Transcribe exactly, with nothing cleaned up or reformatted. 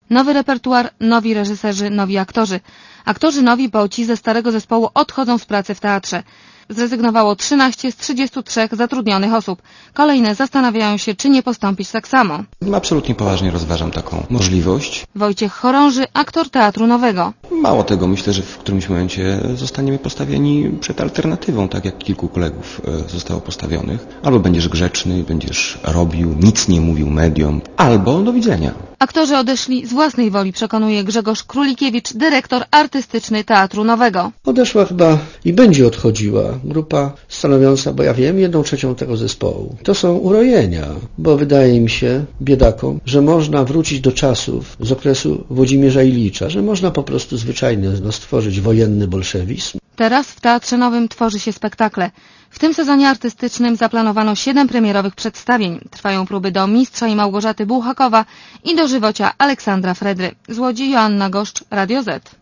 Nowy repertuar, nowi reżyserzy, nowi aktorzy. Aktorzy nowi, bo ci ze starego zespołu odchodzą z pracy w teatrze. Zrezygnowało trzynaście z trzydziestu trzech zatrudnionych osób. Kolejne zastanawiają się, czy nie postąpić tak samo. Absolutnie poważnie rozważam taką możliwość. Wojciech Chorąży, aktor Teatru Nowego. Mało tego, myślę, że w którymś momencie zostaniemy postawieni przed alternatywą, tak jak kilku kolegów zostało postawionych. Albo będziesz grzeczny, będziesz robił, nic nie mówił mediom, albo do widzenia. Aktorzy odeszli z własnej woli, przekonuje Grzegorz Królikiewicz, dyrektor artystyczny Teatru Nowego. Odeszła chyba i będzie odchodziła grupa stanowiąca, bo ja wiem, jedną trzecią tego zespołu. To są urojenia, bo wydaje mi się, biedakom, że można wrócić do czasów z okresu Włodzimierza Ilicza, że można po prostu zwyczajnie no, stworzyć wojenny bolszewizm. Teraz w Teatrze Nowym tworzy się spektakle. W tym sezonie artystycznym zaplanowano siedem premierowych przedstawień. Trwają próby do Mistrza i Małgorzaty Bułhakowa i do Żywocia Aleksandra Fredry. Z Łodzi Joanna Goszcz, Radio Z.